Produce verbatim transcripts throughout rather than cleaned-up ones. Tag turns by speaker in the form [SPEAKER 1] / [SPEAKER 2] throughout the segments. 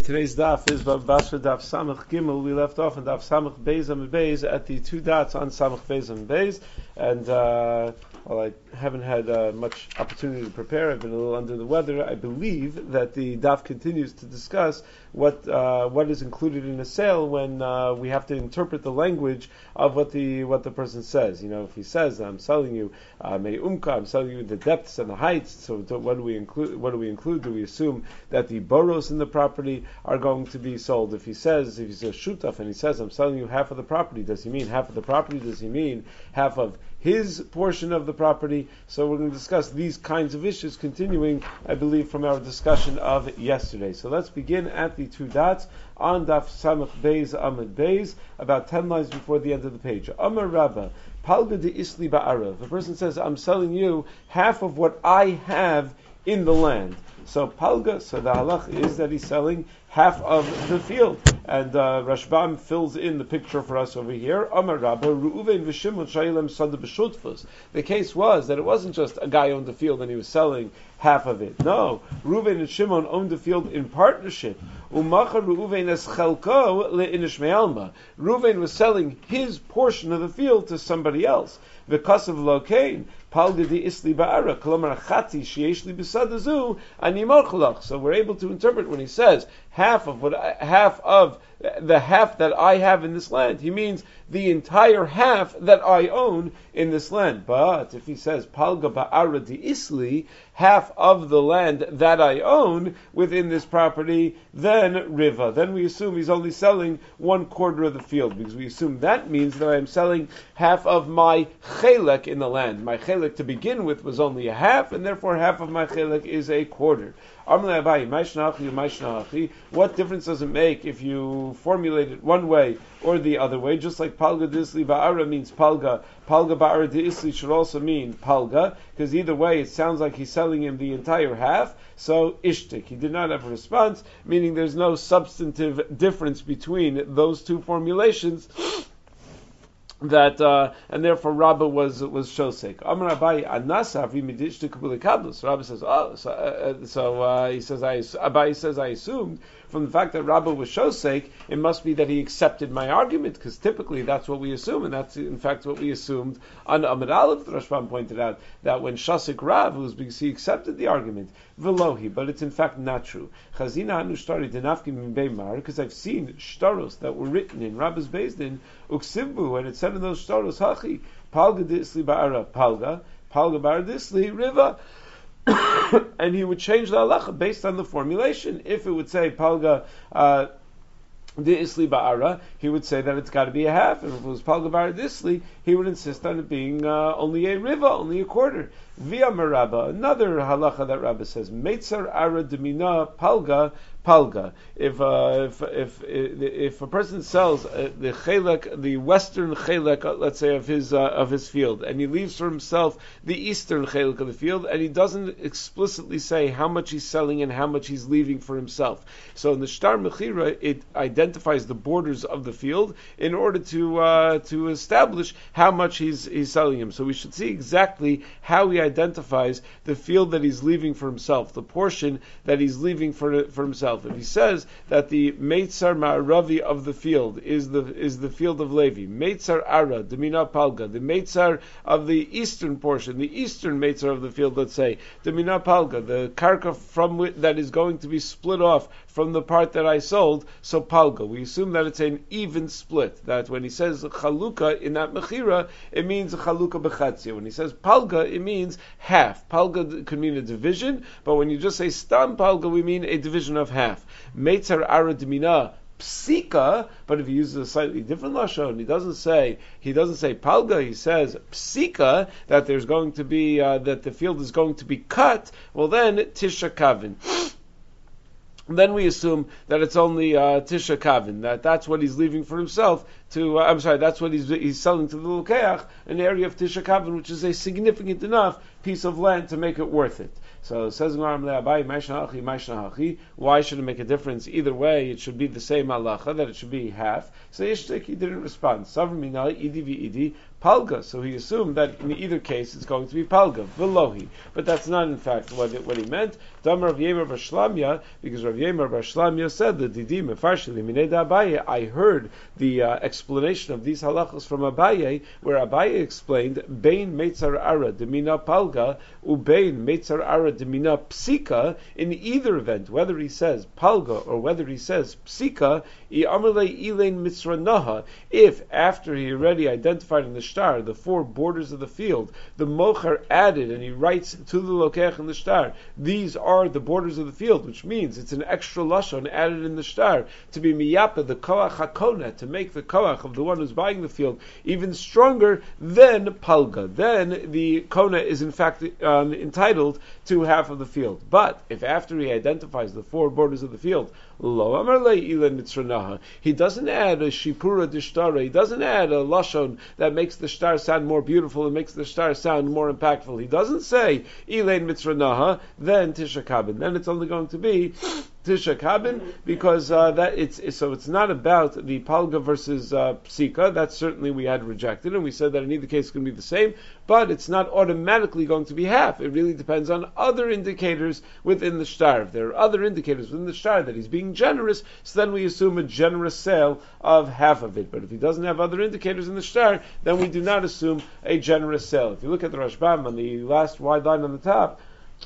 [SPEAKER 1] Today's daf is Bab Basra Daf Samach Gimel. We left off in Daf Samach Beis and Beis at the two dots on Samach Beis and Beis, and uh, well, I haven't had uh, much opportunity to prepare. I've been a little under the weather. I believe that the daf continues to discuss what uh, what is included in a sale when uh, we have to interpret the language of what the what the person says. You know, if he says, "I'm selling you uh, me'umka," I'm selling you the depths and the heights. So, to, what do we include? What do we include? Do we assume that the boros in the property are going to be sold? If he says, if he says shutaf and he says, "I'm selling you half of the property," does he mean half of the property? Does he mean half of his portion of the property? So we're going to discuss these kinds of issues, continuing, I believe, from our discussion of yesterday. So let's begin at the two dots on Daf Samach Beis Amud Beis, about ten lines before the end of the page. Amar Rabba, Palga de Isli Ba'arav. The person says, "I'm selling you half of what I have in the land." So Palga, so the halach is that he's selling half of the field. And uh, Rashbam fills in the picture for us over here. Amar Rabba, Reuven v'Shimon shayilem sada b'shutfus. The case was that it wasn't just a guy owned the field and he was selling half of it. No, Reuven and Shimon owned the field in partnership. Umacha Reuven es chelko le'inish me'alma. Reuven was selling his portion of the field to somebody else. V'kasav lokein. Palga di isli ba'ara, kolomar chati sheyesh li b'sadazu, ani morchalach. So we're able to interpret when he says half of what I, half of the half that I have in this land, he means the entire half that I own in this land. But if he says palga ba'ara di isli, half of the land that I own within this property, then riva. Then we assume he's only selling one quarter of the field, because we assume that means that I'm selling half of my chelek in the land. My chelek to begin with was only a half, and therefore half of my chelek is a quarter. What difference does it make if you formulate it one way or the other way? Just like palga disli ba'ara means palga, palga ba'ara disli should also mean palga, because either way it sounds like he's selling him the entire half. So ishtik, he did not have a response, meaning there's no substantive difference between those two formulations. That uh, and therefore Rabba was was shosek. Amar Abai Anasa v'midish to kabul kablos. Rabba says, oh, so, uh, so uh, he says, I Abai says, I assumed from the fact that Rabba was shosek, it must be that he accepted my argument, because typically that's what we assume, and that's in fact what we assumed on Amud Aleph. The Rashbam pointed out that when shosek Rav, it was because he accepted the argument. Velohi, but it's in fact not true. Chazina anu shtari denafki min beimar, because I've seen shtaros that were written in Rabba's Beis Din uksivbu, and it said in those shtaros hachi palga disli ba'ara palga, palga ba'ara disli riva. And he would change the halacha based on the formulation. If it would say palga uh, disli ba'ara, he would say that it's got to be a half. And if it was palga ba'ara disli, he would insist on it being uh, only a riva, only a quarter. Via Marabba, another halacha that Rabba says, Meitzar ara demina palga palga. If, uh, if if if a person sells uh, the chelek, the western chelek, uh, let's say of his uh, of his field, and he leaves for himself the eastern chelek of the field, and he doesn't explicitly say how much he's selling and how much he's leaving for himself. So in the shtar mechira, it identifies the borders of the field in order to uh, to establish how much he's he's selling him. So we should see exactly how he identifies the field that he's leaving for himself, the portion that he's leaving for for himself. If he says that the Meitzar Ma'aravi of the field is the is the field of Levi, Meitzar Ara, Demina Palga, the Meitzar of the eastern portion, the eastern Meitzar of the field, let's say, Demina Palga, the karka from which, that is going to be split off from the part that I sold, so Palga. We assume that it's an even split, that when he says Chaluka in that Mechira, it means Chaluka Bechatzia. When he says Palga, it means half. Palga could mean a division, but when you just say Stam Palga, we mean a division of half. Meitzar Ara Demina Psika, but if he uses a slightly different lashon, he doesn't say he doesn't say palga, he says psika, that there's going to be uh, that the field is going to be cut. Well, then tisha kavin. Then we assume that it's only uh, tisha kavin, that that's what he's leaving for himself. To uh, I'm sorry, that's what he's he's selling to the lukeach, an area of tisha kavin, which is a significant enough piece of land to make it worth it. So it says, why should it make a difference? Either way, it should be the same halacha, that it should be half. So Yishtik, he didn't respond. Palga, so he assumed that in either case it's going to be palga, velohi. But that's not in fact what, it, what he meant. Damar Rav Yemer bar Shlamya, because Rav Yemer bar Shlamya said that Didi mefarshili mineda Abaye. I heard the uh, explanation of these halachos from Abaye, where Abaye explained bein meitzar ara demina palga ubein meitzar ara demina psika. In either event, whether he says palga or whether he says psika, if after he already identified in the shtar the four borders of the field, the mocher added and he writes to the lokech in the shtar, these are the borders of the field, which means it's an extra lashon added in the shtar to be miyapa, the koach hakona, to make the koach of the one who's buying the field even stronger than palga. Then the kona is in fact um, entitled to half of the field. But if after he identifies the four borders of the field, lo amar le ilan nitzranaha, he doesn't add a shipura dishtara, he doesn't add a lashon that makes the shtar sound more beautiful and makes the shtar sound more impactful. He doesn't say ilan mitzranaha, then tisha kabin. Then it's only going to be Tisha Kabin, because uh, that it's so it's not about the palga versus uh, psika. That certainly we had rejected, and we said that in either case it's going to be the same. But it's not automatically going to be half. It really depends on other indicators within the shtar. If there are other indicators within the shtar that he's being generous, so then we assume a generous sale of half of it. But if he doesn't have other indicators in the shtar, then we do not assume a generous sale. If you look at the Rashbam on the last wide line on the top,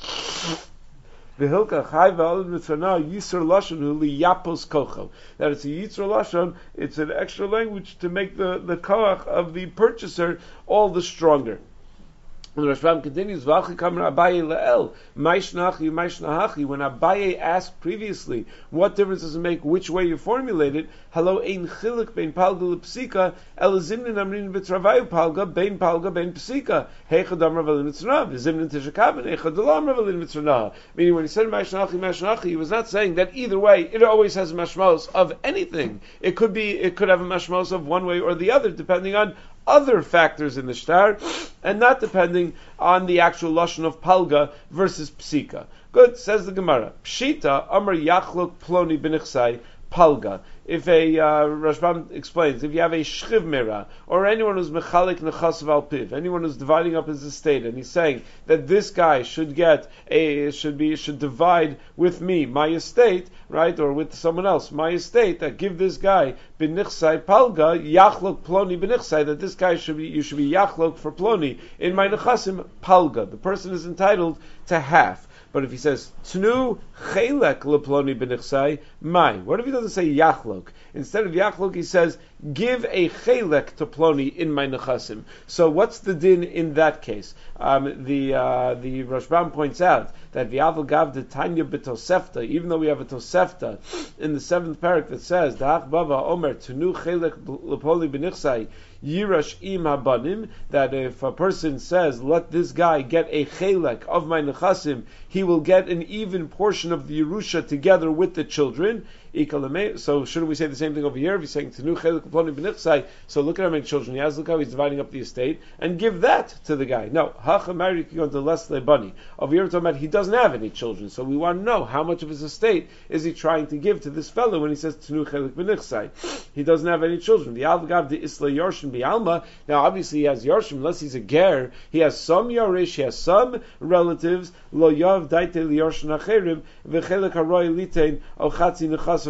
[SPEAKER 1] V'hilka chayva al mitzvana yisur lashon hu liyapos kocho. That it's a yisur lashon, it's an extra language to make the, the koach of the purchaser all the stronger. And the Rashbam continues, V'achi kamer Abaye le'el, maishnachi, maishnahachi. When Abaye asked previously, what difference does it make which way you formulate it? Halo ein chilik bein palga lepsika, el zimnin amrin v'travayu palga, bein palga, bein psika. Heicha dam ravalin mitzranav, zimnin tishakabin, heicha dalam ravalin mitzranav. Meaning when he said maishnachi, maishnachi, he was not saying that either way, it always has a mashmos of anything. It could be, it could have a mashmos of one way or the other, depending on other factors in the shtar, and not depending on the actual lashon of palga versus psika. Good, says the Gemara. Pshita amar yachlok ploni b'nichsai palga. If a, uh, Rashbam explains, if you have a shchiv mira, or anyone who's mechalik nechas al piv, anyone who's dividing up his estate, and he's saying that this guy should get a, should be, should divide with me my estate, right, or with someone else my estate, that give this guy b'nichsai palga, yachlok ploni b'nichsai, that this guy should be, you should be yachlok for ploni, in my nechasim palga. The person is entitled to half. But if he says tnu chelek leploni b'nichsai, mai. What if he doesn't say yachlok? Instead of yachlok, he says give a chelek to ploni in my nechasim. So what's the din in that case? Um, the uh, the Rashbam points out that v'aval gav de tanya b'tosefta, even though we have a tosefta in the seventh parak that says da'ach bava omer tnu chelek leploni b'nichsai Yirash im habanim, that if a person says, let this guy get a chelek of my nechasim, he will get an even portion of the Yerusha together with the children. So shouldn't we say the same thing over here? If he's saying Tenu chelek ploni b'nichsai, so look at how many children he has, look how he's dividing up the estate, and give that to the guy. No, hachamari kiyon to less lebani. Over here we're talking about he doesn't have any children, so we want to know how much of his estate is he trying to give to this fellow when he says Tenu chelek b'nichsai. He doesn't have any children. The algav de isla yorshim bi'alma. Now obviously he has yorshim, unless he's a ger, he has some yorish, he has some relatives, lo yav daite liyorshin acherim, v'chelek haroy litein al chatzi nechas.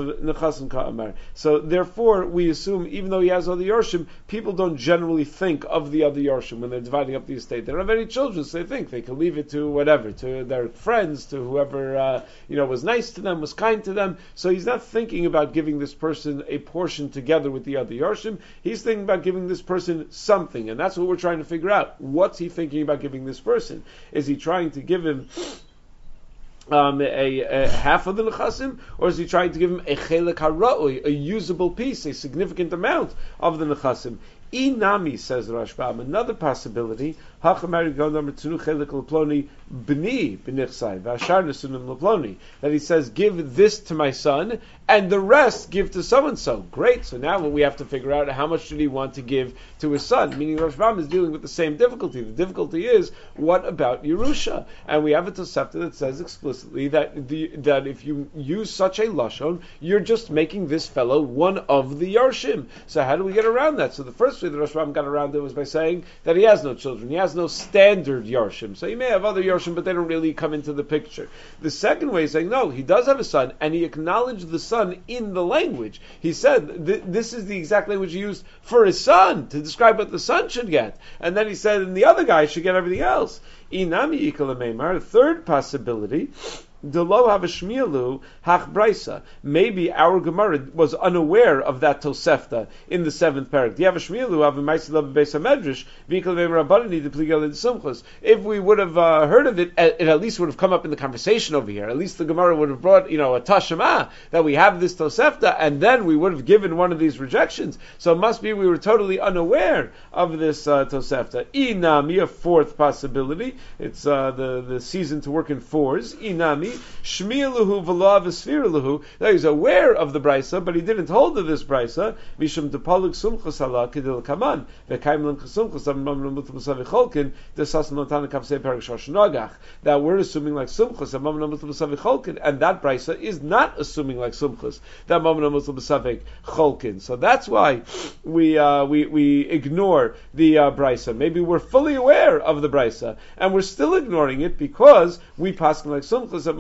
[SPEAKER 1] So therefore, we assume, even though he has all the Yorshim, people don't generally think of the other Yorshim when they're dividing up the estate. They don't have any children, so they think they can leave it to whatever, to their friends, to whoever uh, you know was nice to them, was kind to them. So he's not thinking about giving this person a portion together with the other Yorshim. He's thinking about giving this person something, and that's what we're trying to figure out. What's he thinking about giving this person? Is he trying to give him Um, a, a half of the nechasim, or is he trying to give him a chelek hara'oi, a usable piece, a significant amount of the nechasim? Inami, says the Rashbam, another possibility, that he says, give this to my son, and the rest give to so-and-so. Great, so now we have to figure out how much did he want to give to his son, meaning Rashbam is dealing with the same difficulty. The difficulty is, what about Yerusha? And we have a Tosefta that says explicitly that the, that if you use such a Lashon, you're just making this fellow one of the Yarshim. So how do we get around that? So the first way the Rashbam got around it was by saying that he has no children. He has no standard Yarshim. So he may have other Yarshim, but they don't really come into the picture. The second way is saying, no, he does have a son, and he acknowledged the son in the language. He said, th- this is the exact language he used for his son, to describe what the son should get. And then he said, and the other guy should get everything else. Inami Yikala Meimar, third possibility, Delo have a shmielu hach brisa. Maybe our Gemara was unaware of that Tosefta in the seventh parak. Do you have a shmielu have a ma'aseh love beis hamedrash v'ikol v'em rabbanani the pligal in sumchos? If we would have uh, heard of it, it at least would have come up in the conversation over here. At least the Gemara would have brought, you know, a tashema that we have this Tosefta, and then we would have given one of these rejections. So it must be we were totally unaware of this uh, Tosefta. Inami, a fourth possibility. It's uh, the the season to work in fours. Inami. Shmi'eluhu v'lo v'sfiruhu. That he's aware of the brisa, but he didn't hold of this brisa. Mishum depaluk sumchus ala kedil kaman v'kaim lim sumchus amam namut b'savi cholkin desas notana kapsei perak shosh nagach. That we're assuming like sumchus amam namut b'savi cholkin, and that brisa is not assuming like sumchus that amam namut b'savi cholkin. So that's why we uh, we we ignore the uh, brisa. Maybe we're fully aware of the brisa, and we're still ignoring it because we pass like sumchus.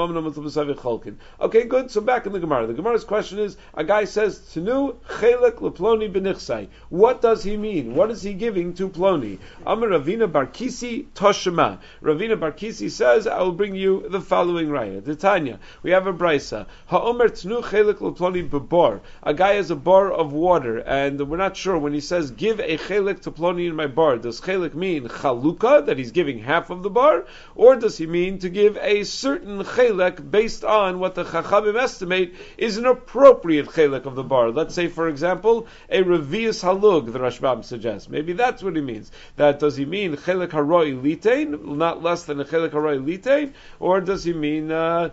[SPEAKER 1] Okay, good. So back in the Gemara. The Gemara's question is, a guy says, Tenu chelek leploni benichsai. What does he mean? What is he giving to Ploni? Amar Ravina Barkisi Toshema. Ravina Barkisi says, I will bring you the following raya. Titania. We have a brisa. Ha'omer tenu chelek leploni bebor. A guy has a bar of water, and we're not sure when he says, give a chelek to Ploni in my bar. Does chelek mean chaluka, that he's giving half of the bar? Or does he mean to give a certain chelek based on what the Chachamim estimate is an appropriate chelek of the bar? Let's say, for example, a revius halug, the Rashbam suggests. Maybe that's what he means. That does he mean chelek haroi litein, not less than a chelek haroi litein, or does he mean uh,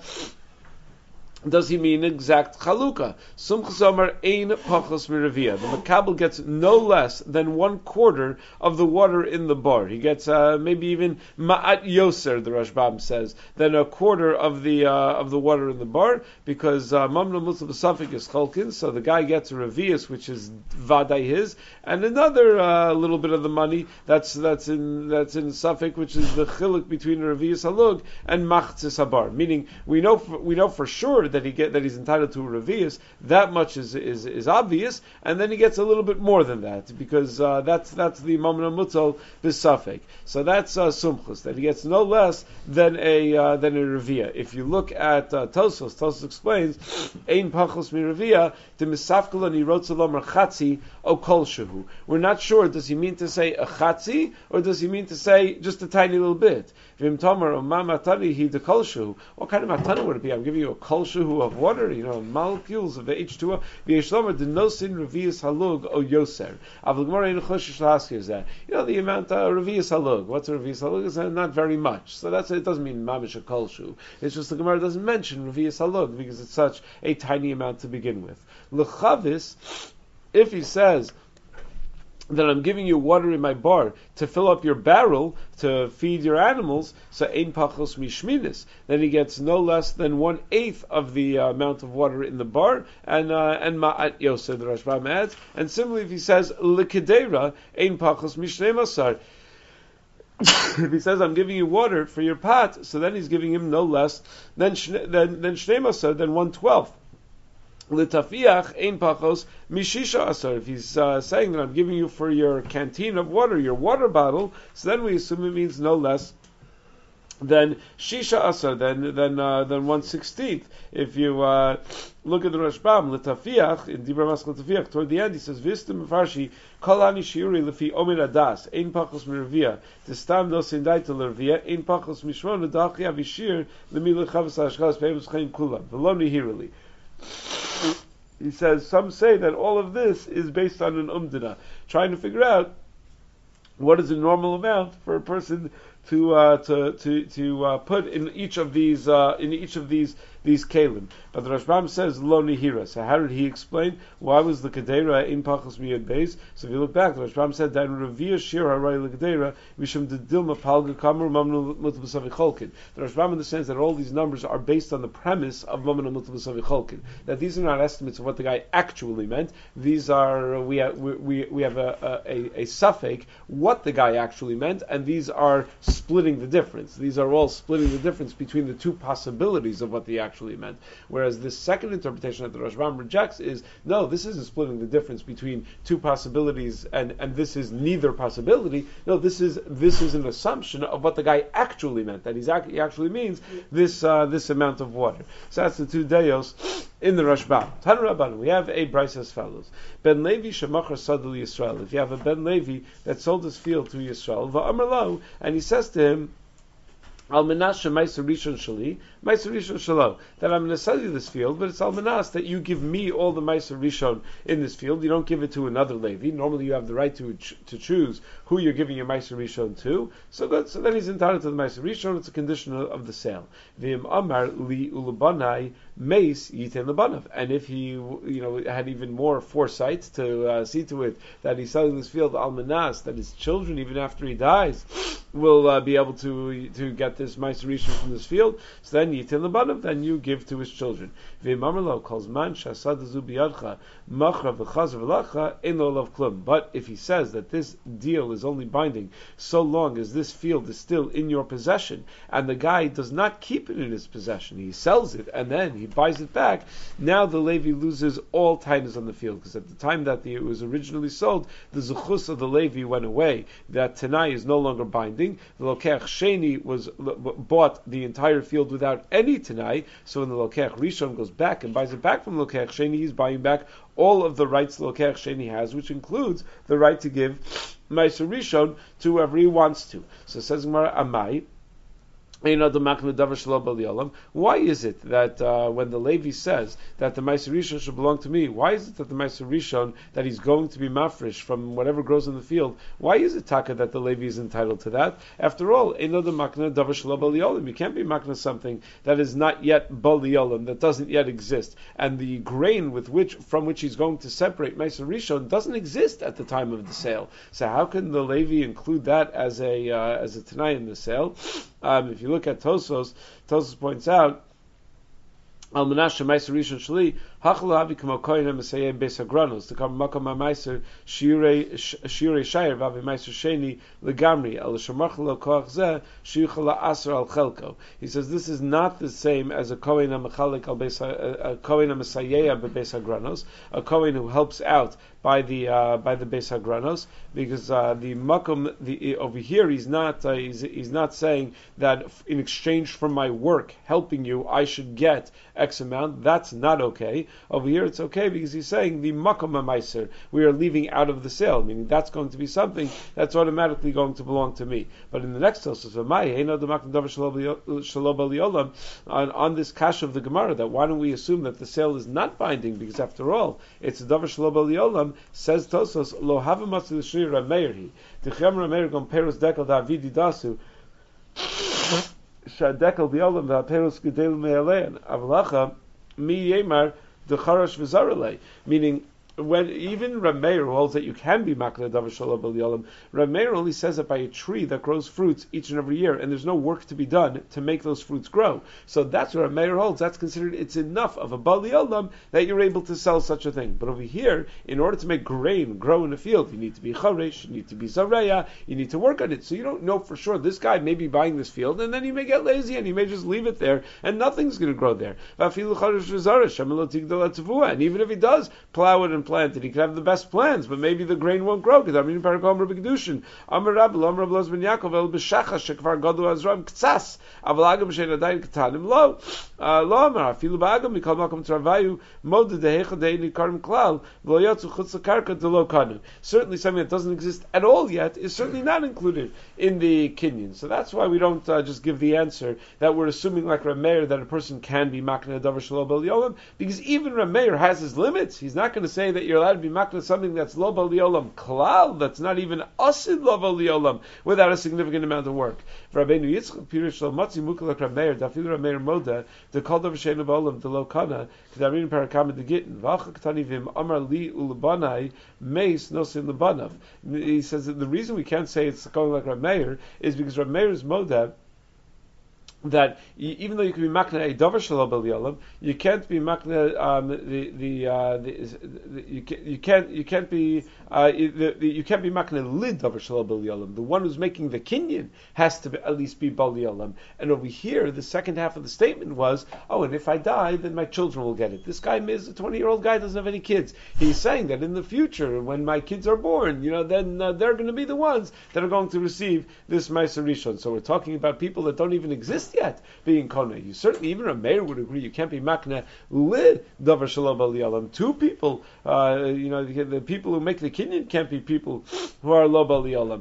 [SPEAKER 1] does he mean exact chalukah? Sumchus Omer ein pachos miravia. The makabel gets no less than one quarter of the water in the bar. He gets uh, maybe even ma'at yoser, the Rashbam says, than a quarter of the uh, of the water in the bar, because mamna mutzah b'safik is cholkin. So the guy gets a revius, which is vaday his, and another uh, little bit of the money that's that's in that's in safik, which is the chiluk between a revius halug and machzis habar. Meaning we know for, we know for sure that he get that he's entitled to a revius. That much is, is is obvious, and then he gets a little bit more than that, because uh, that's that's the mamna mutzal b'safek. So that's uh, sumchus, that he gets no less than a uh, than a revia. If you look at uh, Tosos, Tosos explains ein pachos mi revia to misafkel ani rotzelom chatzi o kol shehu. We're not sure. Does he mean to say a chatzi, or does he mean to say just a tiny little bit? V'im tomer o ma matani hi de kol shehu. What kind of matana would it be? I'm giving you a kol shehu of water, you know, molecules of H two O. V'yeshlomer de nosin revius halug o yoser. Avl gemara in choshesh lahaskir is that, you know, the amount of uh, revius halug. What's a revius halug? Is uh, not very much. So that's it. Doesn't mean mamish a kol shehu. It's just the Gemara doesn't mention revius halug because it's such a tiny amount to begin with. L'chavis, if he says that I'm giving you water in my bar to fill up your barrel to feed your animals, so ein pachos mishminis, then he gets no less than one eighth of the uh, amount of water in the bar, and uh, and ma'at yosef, the Rashbam adds. And similarly, if he says l'kedera ein pachos mishnei masar, if he says I'm giving you water for your pot, so then he's giving him no less than than than shnei masar, than one twelfth. L'tafiach ein pachos mishisha asar. If he's uh, saying that I'm giving you for your canteen of water, your water bottle, so then we assume it means no less than shisha asar, then then uh, then one sixteenth. If you uh, look at the Rashbam, l'tafiach in Dibra Mas l'tafiach toward the end, he says vistim mefarshi kol ani shiuri lefi omer adas ein pachos mirvia testam no sindai to l'rvia ein pachos mishron l'dachi avishir l'mi l'chavas hashchas peibus chaim kulam v'lo nihirili. he says, some say that all of this is based on an umdina, trying to figure out what is a normal amount for a person to uh, to to to uh, put in each of these uh, in each of these these kalim. But the Rashbam says lo nihira. So how did he explain why was the kedera in pachas miyad beis? So if you look back, the Rashbam said that in revia shir haray the kedera mishum de dilma palga kamur mamnu mutbasavi cholkin. The Rashbam understands that all these numbers are based on the premise of mamnu mutbasavi cholkin. That these are not estimates of what the guy actually meant. These are we have, we we have a a, a suffix what the guy actually meant, and these are splitting the difference. These are all splitting the difference between the two possibilities of what the actually meant. Whereas this second interpretation that the Rashbam rejects is, no, this isn't splitting the difference between two possibilities and, and this is neither possibility. No, this is this is an assumption of what the guy actually meant, that he's ac- he actually means this uh, this amount of water. So that's the two deos in the Rashbam. Tan Rabban, we have a Bryce as follows. Ben Levi shemachar sadul Yisrael. If you have a Ben Levi that sold his field to Yisrael, va'amar lo, and he says to him, Al Menashe Meiser Rishon Shali, Meiser Rishon Shalo, that I'm going to sell you this field, but it's Al Menas that you give me all the Meiser Rishon in this field. You don't give it to another Levi. Normally you have the right to ch- to choose who you're giving your Meiser Rishon to. So good. So then he's entitled to the Meiser Rishon. It's a condition of, of the sale. V'im Amar Li Ulabanai Meis Yiten Labanav. And if he, you know, had even more foresight to uh, see to it that he's selling this field Al Menas, that his children, even after he dies, will uh, be able to to get this Meiser Rishon from this field, so then Yitin Labanav, then you give to his children. Calls man But if he says that this deal is only binding so long as this field is still in your possession, and the guy does not keep it in his possession, he sells it and then he buys it back, now the Levi loses all tainas on the field, because at the time that the, it was originally sold, the zuchus of the Levi went away, that Tanai is no longer binding, the Lokech Sheni was bought the entire field without any Tanai, so when the Lokech Rishon goes back and buys it back from Lokech Sheni, he's buying back all of the rights Lokech Sheni has, which includes the right to give Meiser Rishon to whoever he wants to. So it says Gemara, Amai, why is it that uh, when the Levi says that the Meiser Rishon should belong to me, why is it that the Meiser Rishon, that he's going to be mafresh from whatever grows in the field, why is it taka that the Levi is entitled to that? After all, you can't be makna something that is not yet bal yolam, that doesn't yet exist, and the grain with which from which he's going to separate Meiser Rishon doesn't exist at the time of the sale. So how can the Levi include that as a uh, as a tanai in the sale? Um, if you look at Tosos, Tosos points out, Al Menashe Meiser Rishon Shali, Hachal Havi Kamo Koyin HaMesayim Beis HaGranos, to come Makom HaMeiser Shirei Shayir Vavi Meiser Sheni Legamri, Al Shemach Lo Koach Zeh, Shiyuchal HaAser Al Chelko. He says this is not the same as a Koyin HaMechalik Al Beis a Koyin HaMesayeh Beis HaGranos, a Koyin who helps out by the uh, by the Beis HaGranos, because uh, the Makom the over here he's not uh, he's, he's not saying that in exchange for my work helping you I should get X amount. That's not okay. Over here it's okay because he's saying the Makom HaMeiser we are leaving out of the sale, meaning that's going to be something that's automatically going to belong to me. But in the next Tosos, on on this kash of the Gemara, that why don't we assume that the sale is not binding, because after all it's a davar shelo b'liolam. Says Tosos, lo havamas l'shri Rameirhi. Tichem Rameir gom perus dekel da'avidi dasu. Shadekel b'olam v'aperus gedel me'alein. Avlacha mi yemar d'charash v'zaralei. Meaning, when even Rameir holds that you can be makna davar shelo b'liolam, Rameir only says that by a tree that grows fruits each and every year, and there's no work to be done to make those fruits grow. So that's what Rameir holds. That's considered it's enough of a b'liolam that you're able to sell such a thing. But over here, in order to make grain grow in a field, you need to be charesh, you need to be zareya, you need to work on it. So you don't know for sure. This guy may be buying this field, and then he may get lazy and he may just leave it there, and nothing's going to grow there. And even if he does plow it and planted. He could have the best plans, but maybe the grain won't grow. Because I mean, Parakom Rabbi Kedushin, Amar Rabbi, Amar Rabbi Loz ben Yaakov, El B'Shacha Shekvar Godu Azram Ktsas, Aval Agam Shein Adayin Ketanim Lo, Lo Amar Afilu Ba'Agam Mikol Makom Travayu Moda Dehecha Deini Karim Klal V'Lo Yatzu Chutz Karka Delo Kanu. Certainly, something that doesn't exist at all yet is certainly not included in the kinyan. So that's why we don't uh, just give the answer that we're assuming like Rameir that a person can be makna davar shelo b'al yolam, because even Rameir has his limits. He's not going to say that you're allowed to be makna something that's lo b'al yolam klal, that's not even asid lo b'al yolam, without a significant amount of work. For Rabbeinu Yitzchak Pirush lo matzi mukalak Rameir dafil Rameir moda the kol davar sheinu b'olam the lo kana kedarin parakam de gittin v'achak tanivim amar li ulabanai meis nosin lebanav. He says that the reason we can't say it's going like Rameir is because Rameir's moda, that you, even though you can be makna a davar shelo b'al yolam, you can't be makna um, the the, uh, the, the you, can, you can't you can't be uh, the, the, you can't be makna lid davar shelo b'al yolam. The one who's making the kinyan has to be, at least be b'al yolam. And over here, the second half of the statement was, oh, and if I die, then my children will get it. This guy is a twenty-year-old guy, doesn't have any kids. He's saying that in the future, when my kids are born, you know, then uh, they're going to be the ones that are going to receive this Ma'aser Rishon. So we're talking about people that don't even exist yet being kona. You certainly, even a mayor would agree, you can't be makna li davar shelo b'al yolam. Two people, uh, you know, the, the people who make the kinyan can't be people who are lo b'al yolam.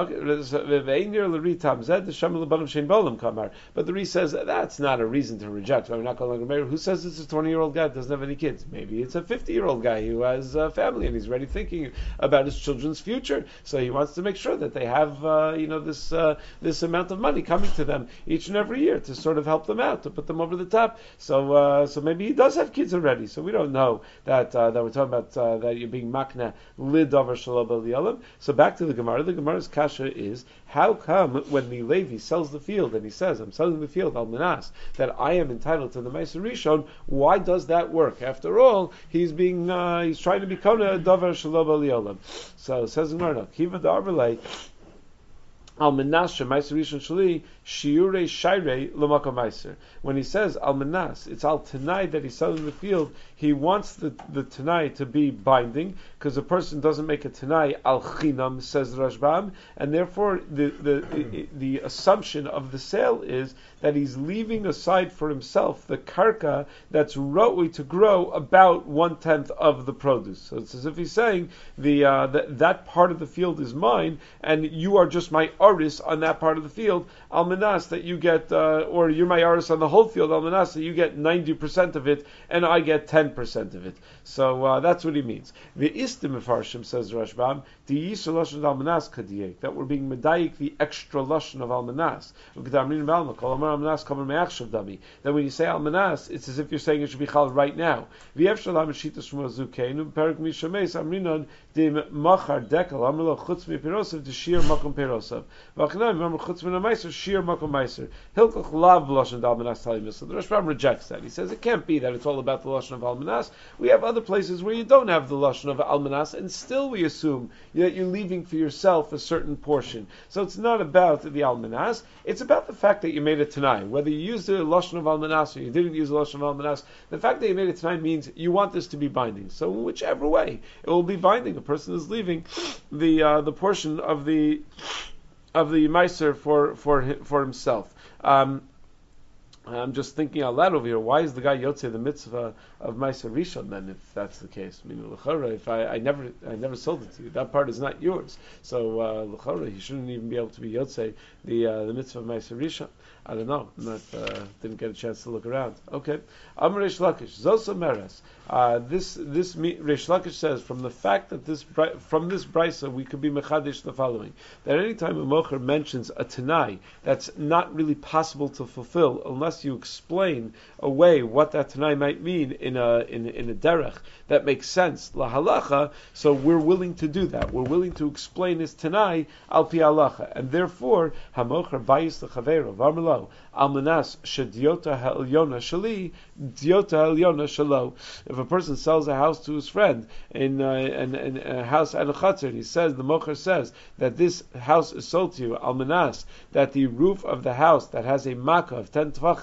[SPEAKER 1] But the Re says that that's not a reason to reject. I'm not calling a mayor. Who says it's a twenty-year-old guy that doesn't have any kids? Maybe it's a fifty-year-old guy who has a family and he's already thinking about his children's future. So he wants to make sure that they have, uh, you know, this uh, this amount of money coming to them each and every year to sort of help them out, to put them over the top. So, uh, so maybe he does have kids already. So we don't know that uh, that we're talking about uh, that you're being makna lid davar shelo b'al yolam. So back to the Gemara. The Gemara's kasha is, how come when the Levi sells the field and he says, "I'm selling the field al manas," that I am entitled to the Ma'aser Rishon? Why does that work? After all, he's being uh, he's trying to become a davar shelo b'al yolam. So says the Gemara, kiva d'arvelei al manas Ma'aser Rishon sheli shiurei shayrei l'makom ma'aser. When he says al manas, it's al tanai that he's selling the field. He wants the the tanai to be binding, because a person doesn't make a tanai al chinam, says Rashbam, and therefore the, the the the assumption of the sale is that he's leaving aside for himself the karka that's roi to grow about one tenth of the produce. So it's as if he's saying the uh, that that part of the field is mine, and you are just my aris on that part of the field. Al manas that you get, uh, or you're my aris on the whole field. Al manas that you get ninety percent of it, and I get ten percent of it. So uh, that's what he means. The istim mefarshim, says Rashbam, the yisra lashon al manas kadiyek, that we're being medayik the extra lashon of al manas. That when you say al manas, it's as if you're saying it should be chal right now. V'yev shalam eshitas from azukeinu perik mishameis amrinon dim machar dekel amrlo chutz mipirosav to shir makom pirosav. V'achnai remember chutz min amaiser shir makom maiser. Hilkach lav lashon al manas talim. So the Rashbam rejects that. He says it can't be that it's all about the lashon of al manas. We have other places where you don't have the lashon of al manas, and still we assume that you're leaving for yourself a certain portion. So it's not about the al manas. It's about the fact that you made it tonight. Whether you used the lashon of al manas or you didn't use the lashon of al manas, the fact that you made it tonight means you want this to be binding. So in whichever way it will be binding, a person is leaving the uh, the portion of the of the meiser for for for himself. Um, I'm just thinking out loud over here. Why is the guy yotzei the mitzvah of Ma'aser Rishon then? If that's the case, I mean, l'chora, if I, I never, I never sold it to you, that part is not yours. So uh, l'chora, he shouldn't even be able to be yotzei the uh, the mitzvah of Ma'aser Rishon. I don't know. I'm not, uh, didn't get a chance to look around. Okay. Amar Reish Lakish Zosa Meres. Uh, this this Reish Lakish says from the fact that this from this brisa we could be mechadish the following: that any time a mocher mentions a tanai that's not really possible to fulfill unless you explain away what that tanai might mean in a in in a derech that makes sense la halacha. So we're willing to do that. We're willing to explain his tanai al pi halacha, and therefore hamocher bayis lechaveiro v'amelo al manas shediota ha'elyona shali diota ha'elyona shalo. If a person sells a house to his friend in, uh, in, in a house and a chatzar, and he says, the mocher says that this house is sold to you, al manas, that the roof of the house that has a makkah of ten tvachim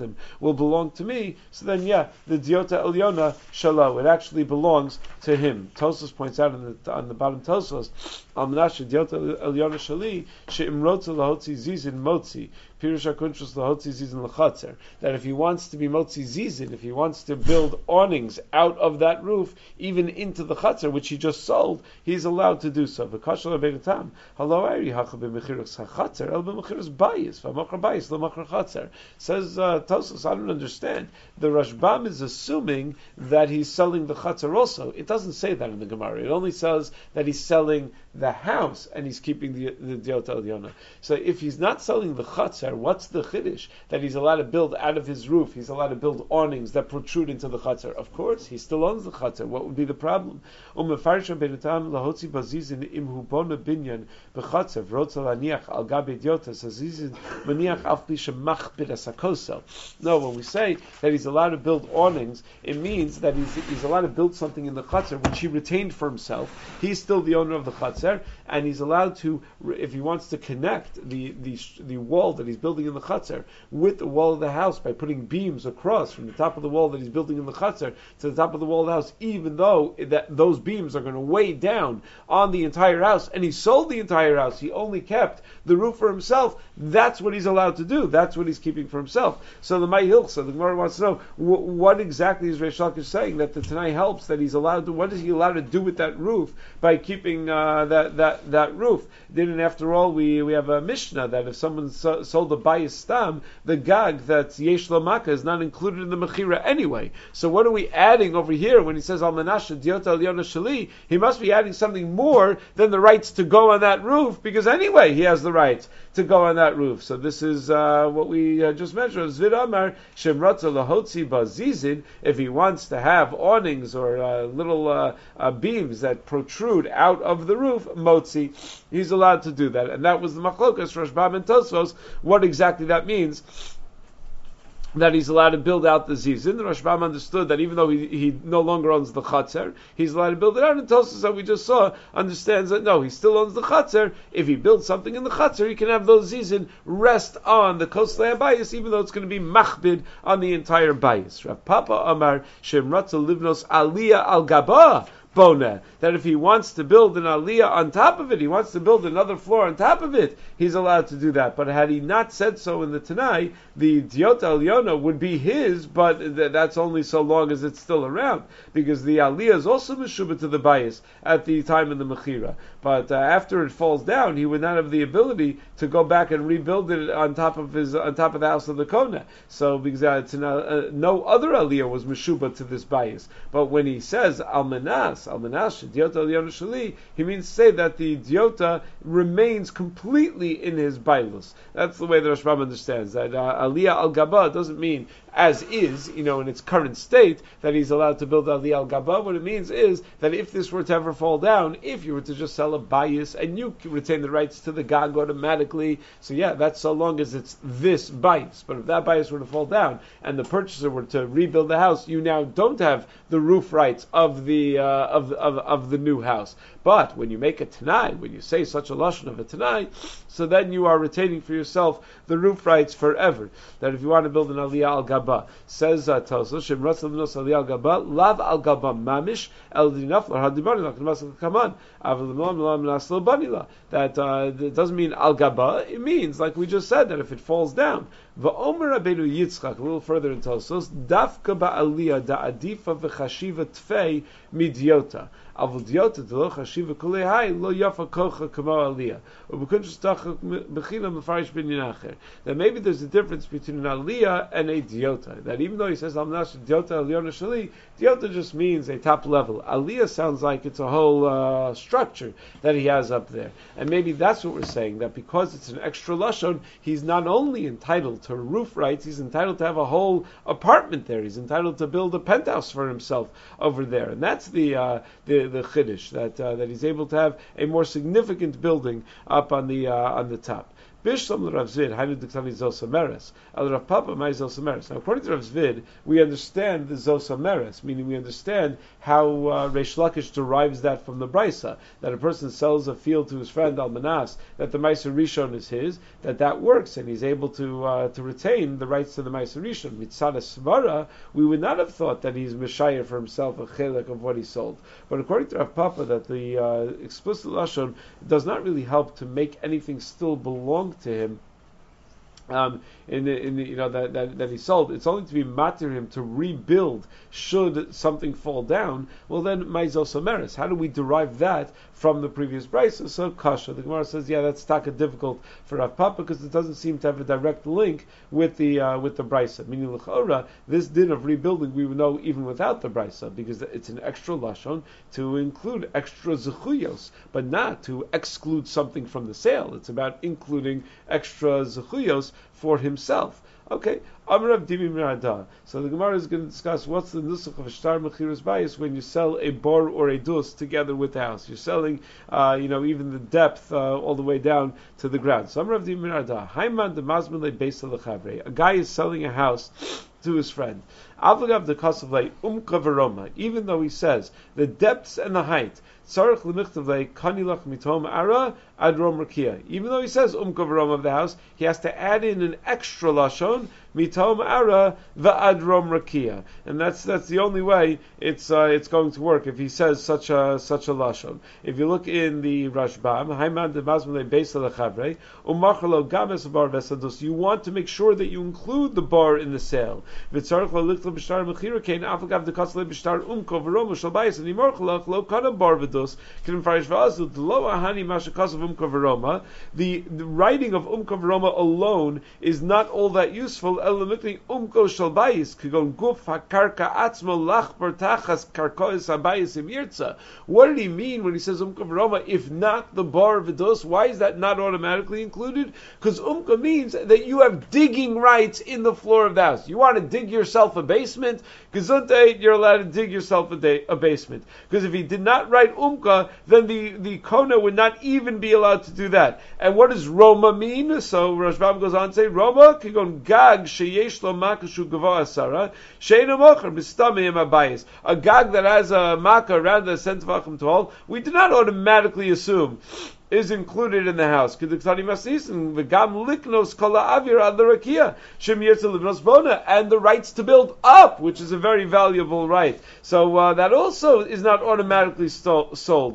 [SPEAKER 1] Malachim will belong to me, so then yeah, the Diota Elyona Shalo, it actually belongs to him. Tosfos points out on the, on the bottom Tosfos, Al Menashe Diota Elyona Shali, She'imrotza lahotzi zizin motzi, Pirush HaKuntrus lahotzi zizin l'chatzer, that if he wants to be motzi zizin, if he wants to build awnings out of that roof, even into the chatzer, which he just sold, he's allowed to do so. V'kashal Rabbeinu Halo Ari Hacha b'mechirus hachatzer el b'mechirus bayis v'machar bayis l'machar chatzer. Says uh, Tosfos, I don't understand. The Rashbam is assuming that he's selling the chatzer also. It doesn't say that in the Gemara. It only says that he's selling the house and he's keeping the the Diota Elyona. So if he's not selling the chatzer, what's the chiddush that he's allowed to build out of his roof? He's allowed to build awnings that protrude into the chatzer. Of course, he still owns the chatzer. What would be the problem? Umefarish Rabbeinu Tam lahotzi bazizin imhu bona binyan b'chatzer v'rotza laniach al gabe Diota zazizin maniach af pli shemachbid asakosel. No, when we say that he's allowed to build awnings, it means that he's he's allowed to build something in the chatzer which he retained for himself. He's still the owner of the chatzer, and he's allowed to, if he wants to connect the the the wall that he's building in the chatzer with the wall of the house by putting beams across from the top of the wall that he's building in the chatzer to the top of the wall of the house, even though that those beams are going to weigh down on the entire house, and he sold the entire house, he only kept the roof for himself, that's what he's allowed to do. That's what he's keeping for himself. So the Mai Hilchsa, the Gemara wants to know, wh- what exactly is Reish Lakish saying that the Tanai helps, that he's allowed to, what is he allowed to do with that roof by keeping uh, that, that, that roof? Didn't, after all, we, we have a Mishnah that if someone so, sold a Bayis Stam, the Gag that's Yesh Lamaka is not included in the Mechira anyway. So what are we adding over here when he says Al Menashe Diota Elyona Shali? He must be adding something more than the rights to go on that roof, because anyway he has the right to go on that roof. So this is uh, what we uh, just mentioned. Zvid Amar Shemratza Lahotzi Bazizin. If he wants to have awnings or uh, little uh, uh, beams that protrude out of the roof, Motzi, he's allowed to do that. And that was the Machlokas Rashbam and Tosfos, what exactly that means, that he's allowed to build out the zizin. The Rashbam understood that even though he, he no longer owns the chatzer, he's allowed to build it out. And Tosfos, that we just saw, understands that no, he still owns the chatzer. If he builds something in the chatzer, he can have those zizin rest on the coastline bayis, even though it's going to be machbid on the entire bayis. Rav Papa Amar Shem Ratza Livnos Aliyah Al Gabah Bona, that if he wants to build an aliyah on top of it, he wants to build another floor on top of it, he's allowed to do that. But had he not said so in the Tanai, the Diota Elyona would be his, but th- that's only so long as it's still around, because the aliyah is also meshubah to the bayis at the time in the Mechira. But uh, after it falls down, he would not have the ability to go back and rebuild it on top of his on top of the house of the Kona. So because uh, it's not, uh, no other aliyah was meshubah to this bayis. But when he says almanas, almanas diota Elyona shali, he means to say that the diota remains completely in his bailus. That's the way the Rashbam understands that uh, aliyah al gaba doesn't mean as is, you know, in its current state, that he's allowed to build aliyah al gaba. What it means is that if this were to ever fall down, if you were to just sell a bayis and you retain the rights to the gag automatically, so yeah, that's so long as it's this bayis. But if that bayis were to fall down and the purchaser were to rebuild the house, you now don't have the roof rights of the uh, of, of of the new house. But when you make a tanai, when you say such a lashon of a tanai, so then you are retaining for yourself the roof rights forever. That if you want to build an aliyah al gaba, says uh, Tosfos, Shem Ratza Livnos aliyah al gaba, lav al gaba mamish el dinaf or hadibani la k'masal kaman aval l'mam l'aslo banila. That uh, it doesn't mean al gaba. It means, like we just said, that if it falls down. V'omer Rabbeinu Yitzchak, a little further in Tosfos, dafka ba'aliyah da'adifa v'chashiva tfei midiota. Avol diota d'lo chashiva kulei hai lo yafa kocha kamo aliyah. U'b'kuntrus tachak b'chila mefarish bin yinacher. That maybe there's a difference between an aliyah and a diota. That even though he says almanash diota Elyona shali, diota just means a top level. Aliyah sounds like it's a whole uh, structure that he has up there. And maybe that's what we're saying, that because it's an extra lashon, he's not only entitled to roof rights, he's entitled to have a whole apartment there. He's entitled to build a penthouse for himself over there. And that's the uh, the, the chiddush, that uh, that he's able to have a more significant building up on the uh, on the top. Bishlam Rav Zvid, Hainu Diktani Zosameres, El Rav Papa Mai Zosameres. Now, according to Rav Zvid, we understand the Zosameres, meaning we understand how uh, Reish Lakish derives that from the Brisa, that a person sells a field to his friend Almanas, that the Meiser Rishon is his, that that works, and he's able to uh, to retain the rights to the Meiser Rishon. Mitzad Svara, we would not have thought that he's Meshayah for himself a chelik of what he sold. But according to Rav Papa, that the uh, explicit Lashon does not really help to make anything still belong to him. Um, in the, in the, you know that, that that he sold, it's only to be matter him to rebuild should something fall down. Well, then Maizos Someris. How do we derive that from the previous brisa? So Kasha, the Gemara says, yeah, that's taka difficult for Rav Papa because it doesn't seem to have a direct link with the uh, with the brisa. Meaning l'chora, this din of rebuilding we would know even without the brisa because it's an extra lashon to include extra zechuyos, but not to exclude something from the sale. It's about including extra zechuyos for himself. Okay, Amrav Dimi Mirada. So the Gemara is going to discuss what's the nusach of a shtar mechiras bayis when you sell a bor or a dus together with the house. You're selling, uh, you know, even the depth uh, all the way down to the ground. So Amrav Dimi Mirada. Haiman de mazmele beis lechavre. A guy is selling a house to his friend. Avagav de kasavle umka veroma. Even though he says the depths and the height. Tzarich lemichtavle kanilach mitom ara adrom rakia. Even though he says umka veroma of the house, he has to add in an extra lashon mitom ara va'adrom rakia, and that's that's the only way it's uh, it's going to work if he says such a such a lashon. If you look in the Rashbam, Haiman de Mazmele Beis Lechavre, Umachalo Games Bar Vesadus, you want to make sure that you include the bar in the sale. V'tzarich lalikla b'shtar mechira kein afagav de kasle b'shtar umko v'roma shal bayis and imorchalach lo kana bar v'dus kin farish v'azu lo ahani mashakasav umko v'roma. The the writing of umko v'roma alone is not all that useful. Umko shal bayis kigon guf hakarka atzmo lachbar tachas karkois habayis imirtza. What did he mean when he says umka v'roma? If not the bar v'dus, why is that not automatically included? Because umka means that you have digging rights in the floor of the house. You want to dig yourself a basement? Gesundheit, you're allowed to dig yourself a, day, a basement. Because if he did not write umka, then the, the kona would not even be allowed to do that. And what does Roma mean? So Rashbam goes on to say, Roma kigon gag sheyesh lo makashu gava asara sheino mocher b'stamei abayis. A gag that has a maka around the centavachim tall, we do not automatically assume is included in the house. And the rights to build up, which is a very valuable right. So uh, that also is not automatically sto- sold.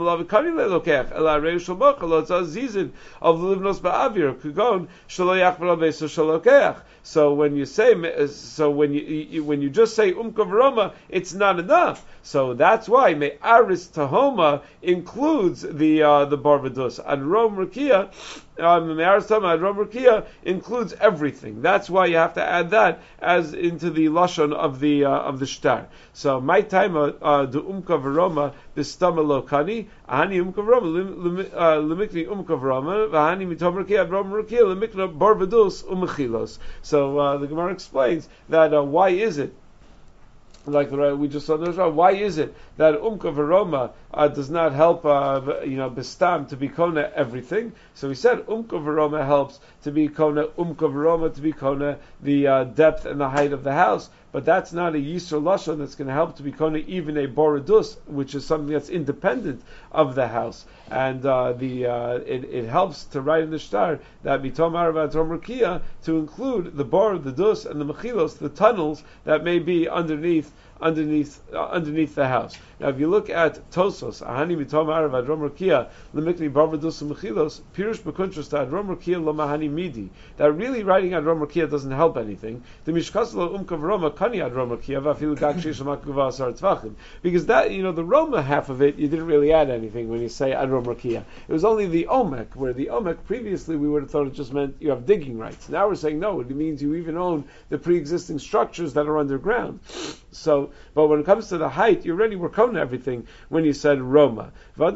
[SPEAKER 1] So when you say, so when you when you just say umka v'roma, it's not enough. So that's why me'aris tahoma includes the uh, the barvadus. And Rom Rukia, me'aris tahoma and Rom Rukia includes everything. That's why you have to add that as into the lashon of the uh, of the shtar. So my time uh the umka v'roma b'stama lokani ahani umka v'roma limikni umka v'roma v'ahani mitom Rukia Rom Rukia limikna barvadus umechilos. So uh, the Gemara explains that uh, why is it, like the, we just saw in the Rashbam, why is it that umka v'roma uh, does not help, uh, you know, bestam to be kona everything? So he said umka v'roma helps to be kona umka v'roma to be kona the uh, depth and the height of the house. But that's not a Yisro Lashon that's going to help to be kona even a Boradus, which is something that's independent of the house. And uh, the uh, it, it helps to write in the shtar that mitom arav atom rukia to include the bar, the dus, and the mechilos, the tunnels that may be underneath underneath uh, underneath the house. Now, if you look at Tosos, ahani mitom arav adrom rukia lemikni bar v'dus mechilos, pirush b'kuntras to adrom rukia lo mahani midi. That really writing adrom rukia doesn't help anything. The mishkas lo umka v'roma kani adrom rukia v'afilu gak sheish l'makva asar tzvachim. Because that, you know, the Roma half of it, you didn't really add anything when you say adrom rukia. It was only the omek, where the omek previously we would have thought it just meant you have digging rights. Now we're saying no, it means you even own the pre-existing structures that are underground. So So, but when it comes to the height, you already were kona everything when you said Roma.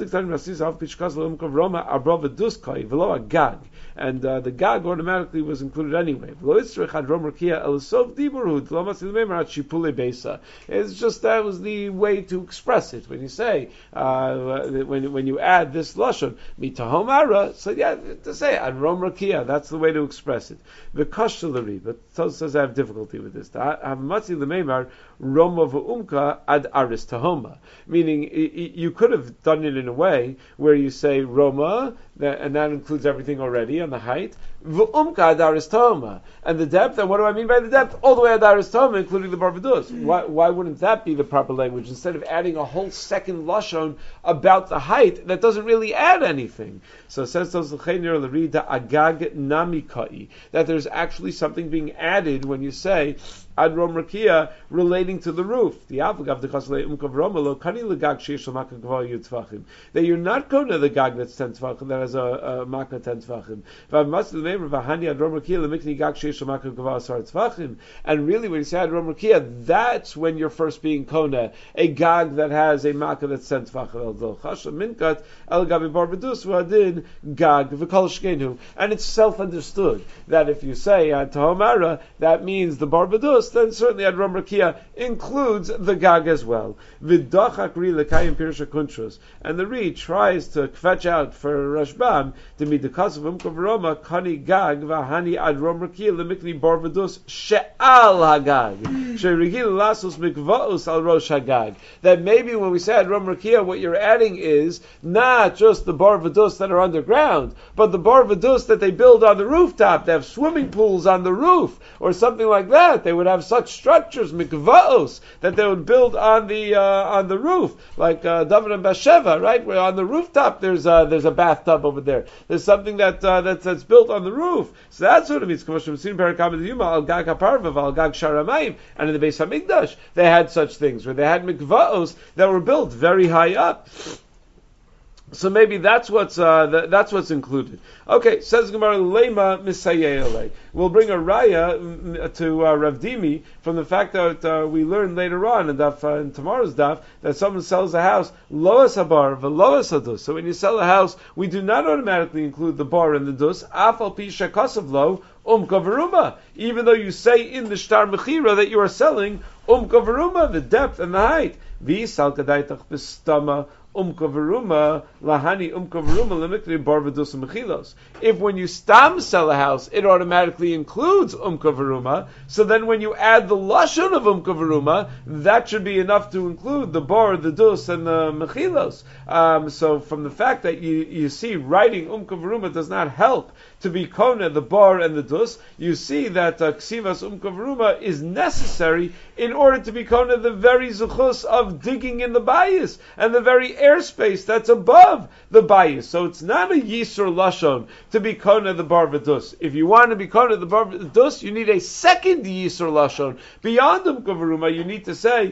[SPEAKER 1] And uh, the gag automatically was included anyway. It's just that was the way to express it. When you say, uh, when when you add this lashon, mitahomara, so yeah, to say ad rom rakia, that's the way to express it. The kashtalari, but Tos says I have difficulty with this. Have matzi lemeimar roma v'umka ad aris tahoma, meaning you could have done it in a way where you say Roma, and that includes everything already on the height, v'umka ad aris tahoma, and the depth. And what do I mean by the depth? All the way ad aris tahoma, including the barvadus. Why, why wouldn't that be the proper language instead of adding a whole second lashon about the height that doesn't really add anything? So it says agag namikai, that there's actually something being added when you say ad rom rakia relating to the roof. The that you're not going to the gag that's ten tvachim, that has a, a makna ten tvachim. And really, when you say ad rom rakia, that's when you're first being kona a gag that has a makna that's ten tvachim. And it's self-understood that if you say ad tahomara, that means the barbadus, then certainly ad rom rakia includes the gag as well. V'dachak ri lekayim pirsha kuntrus, and the Ri tries to fetch out for Rashbam to meet the cause of umkav roma kani gag v'hani ad rom rakia lemikni barbadus she'al hagag she'rigil lasus mikvaus al rosh hagag. That maybe when we say ad rom rakia, what you're adding is not just the barvadus that are underground, but the barvadus that they build on the rooftop. They have swimming pools on the roof or something like that. They would have such structures, mikvaos, that they would build on the uh, on the roof, like uh, David and Bathsheba, right? Where on the rooftop there's uh, there's a bathtub over there. There's something that uh, that's, that's built on the roof. So that's what it means. And in the Beis Hamikdash they had such things where they had mikvaos that were built very high up. So maybe that's what's uh, th- that's what's included. Okay, says Gemara Lema Misayele. We'll bring a raya to uh, Rav Dimi from the fact that uh, we learned later on in, daf, uh, in tomorrow's daf that someone sells a house loas habar veloas hadus. So when you sell a house, we do not automatically include the bar and the dus. Afal pi shakasav lo umka veruma. Even though you say in the shtar mechira that you are selling umka veruma, the depth and the height. V'sal kadaitach b'stama umkavaruma lahani umkavaruma lemikri barvadus mechilos. If when you stam sell a house, it automatically includes umkavaruma, so then when you add the lashon of umkavaruma, that should be enough to include the bar, the dus, and the mechilos. Um, so from the fact that you, you see writing umkavaruma does not help to be kona the bar and the dus, you see that uh, ksivas umkavaruma is necessary in order to be kona the very zuchus of digging in the bayis and the very airspace that's above the bayis. So it's not a yisur lashon to be kona the bar v'dus. If you want to be kona the bar v'dus, you need a second yisur lashon beyond umkavaruma. You need to say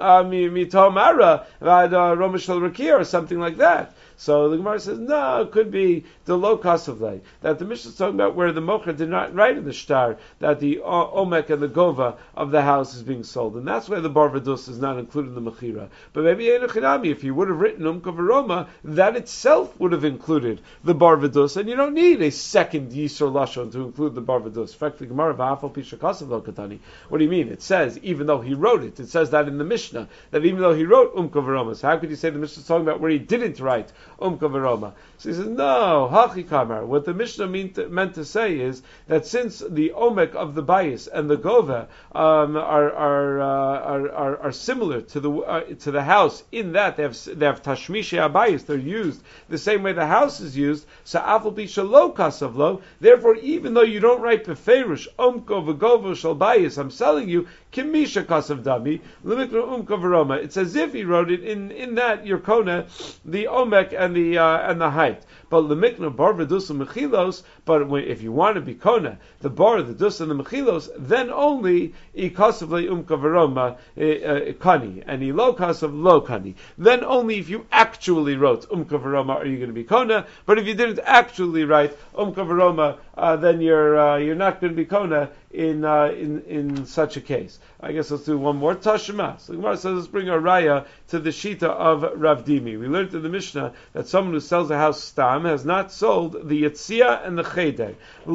[SPEAKER 1] mitomara uh, romashal rakir or something like that. So the Gemara says, no, it could be the low cost of lay. That the Mishnah is talking about where the Mocher did not write in the shtar that the Omek and the Gova of the house is being sold. And that's where the Bar Vadus is not included in the Mechira. But maybe Einochinami, if you would have written Umka Veroma, that itself would have included the Bar Vadus. And you don't need a second Yisur Lashon to include the Bar Vadus. In fact, the Gemara V'afal Pisha Kasav Lo Katani. What do you mean? It says, even though he wrote it, it says that in the Mishnah, that even though he wrote Umka Veroma. So how could you say the Mishnah is talking about where he didn't write Umka Veroma? So he says, no, Hachi Kamar. What the Mishnah mean to, meant to say is that since the Omek of the Bayis and the Gova um, are are, uh, are are are similar to the uh, to the house in that they have they have Tashmishi Abayis, they're used the same way the house is used. So Afal Bisha Lo Kasavlo. Therefore, even though you don't write Beferish Omko V'Gova Shal Bayis, I'm selling you Kimisha Kasav Dami Limikra Umka Veroma. It's as if he wrote it in in that Yerkona, the Omek and the uh, and the height. But lemikna bar v'dus and mechilos. But when, if you want to be kona the bar, the dus, and the mechilos, then only ikasav le'umka veroma kani and ilo kasav lo kani. Then only if you actually wrote umka veroma are you going to be kona. But if you didn't actually write umka veroma, uh, then you're uh, you're not going to be kona in uh, in in such a case. I guess let's do one more. Tashma. So the Gemara says, let's bring a raya to the shita of Rav Dimi. We learned in the Mishnah that someone who sells a house stam has not sold the Yetzia and the Chedeg.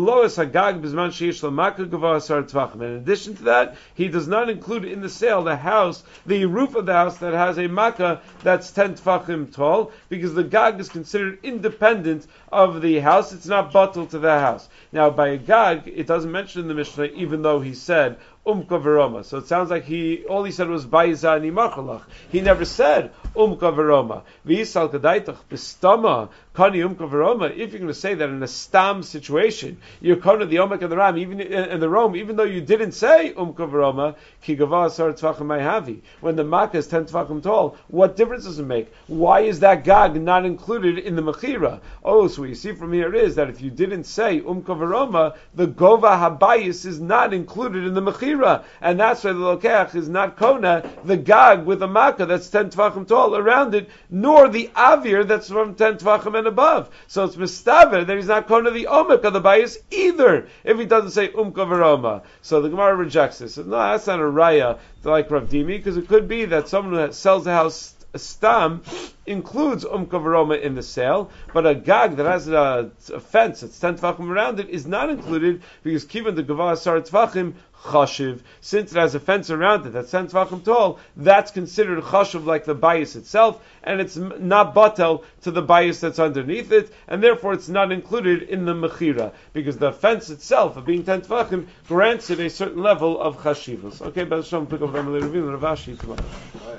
[SPEAKER 1] In addition to that, he does not include in the sale the house, the roof of the house that has a makkah that's ten tfachim tall, because the gag is considered independent of the house. It's not bottled to the house. Now, by a gag, it doesn't mention in the Mishnah, even though he said umka veroma. So it sounds like he all he said was baiza ani machalach. He never said umka veroma. V'yisal kadaitach b'stama kani umka veroma. If you're going to say that in a stam situation, you're kona the omek and the ram, even in the Rome, even though you didn't say umka veroma, ki gava asar tvachim havi. When the makkah is ten tvachim tall, what difference does it make? Why is that gag not included in the mechira? Oh, so what you see from here is that if you didn't say umka veroma, the gova habayis is not included in the mechira. And that's why the lokech is not kona, the gag with a makkah that's ten tvachim tall around it, nor the avir that's from ten tvachim and above. So it's mistaver that he's not kona the omek of the bayis either, if he doesn't say umka veroma. So the Gemara rejects this. So, no, that's not a raya like Rav Dimi, because it could be that someone who sells a house stam includes umka veroma in the sale, but a gag that has a, a fence that's ten tvachim around it is not included, because kivan the gava asar tvachim chashiv, since it has a fence around it that's ten tvachim tall, that's considered chashiv like the bayis itself, and it's not batel to the bayis that's underneath it, and therefore it's not included in the mechira, because the fence itself of being ten tvachim grants it a certain level of chashivus. Okay, B'Hashem, pick up Emily Ravina, Ravashi tomorrow.